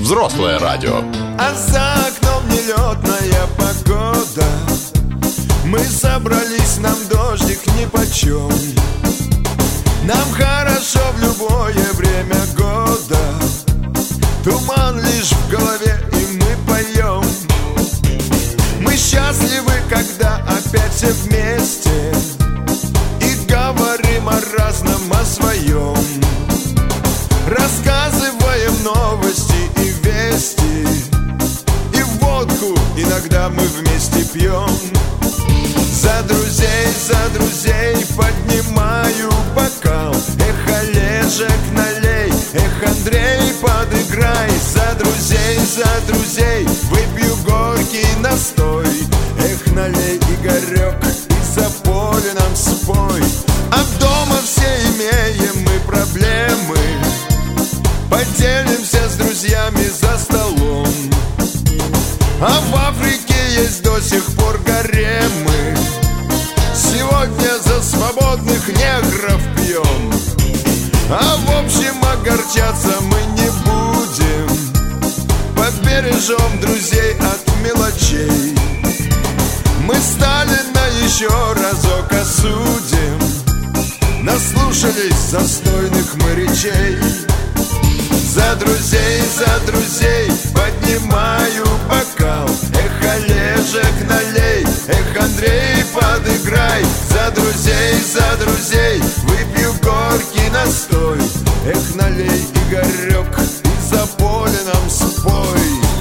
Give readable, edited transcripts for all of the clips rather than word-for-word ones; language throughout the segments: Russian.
Взрослое радио. А за окном нелетная погода. Мы собрались, нам дождик нипочем. Нам хорошо в любое время года. Туман лишь в голове, и мы поем. Мы счастливы, когда опять все вместе и говорим о разном, о своем. Рассказываем новости и вести, и водку иногда мы вместе пьем. За друзей поднимаю бокал. Эх, Олежек, налей, эх, Андрей, подыграй. За друзей выпью горький настой. Эх, налей, Игорек, и за поле нам спой. А дома все имеем мы проблемы, поделимся с друзьями за столом. А в Африке есть до сих пор гаремы. Сегодня за свободных негров пьем. А в общем огорчаться мы не будем, побережем друзей от мелочей. Мы Сталина еще разок осудим, наслушались застойных мы речей. За друзей поднимаю бокал. Эх, Олежек, налей, эх, Андрей, подыграй. За друзей выпью горький настой. Эх, налей, Игорек, и за поле нам спой.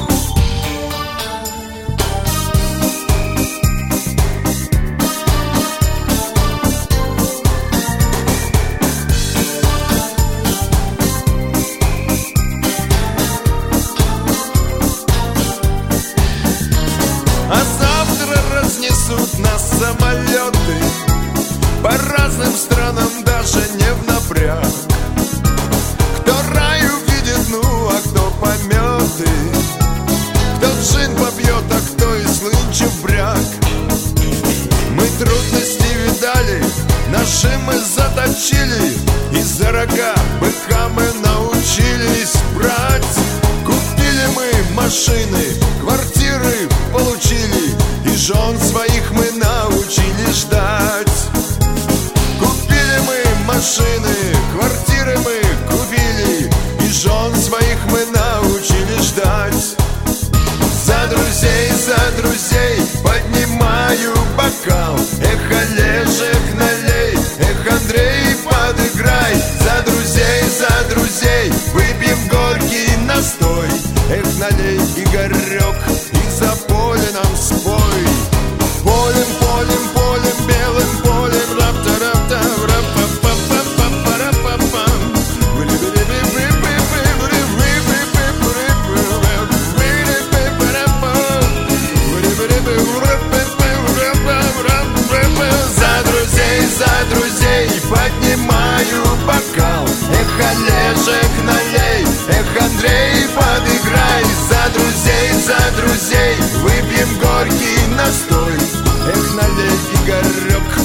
Разнесут нас самолеты по разным странам, даже не в напряг. Кто рай увидит, ну, а кто пометы, кто джин попьет, а кто и слынчив бряк. Мы трудности видали, наши мы заточили, и за рога быка мы научились брать. Купили мы машины, квартиры получили, и жен своих мы научили ждать. Купили мы машины, квартиры мы купили, и жен своих мы научили ждать. За друзей поднимаю бокал. Эх, Олежек, налей, эх, Андрей, подыграй. За друзей выпьем горький настой. Эх, налей, Игорек, и за поле нам спой. Полем, белым полем, рап-та-рап-та, рап-па-па-па-па-па-па-па-пам. За друзей поднимаю бокал. Эх, Олежек, налей, эх, Андрей, подыграй. За друзей выпьем горький настой. Эх, налей, Игорек,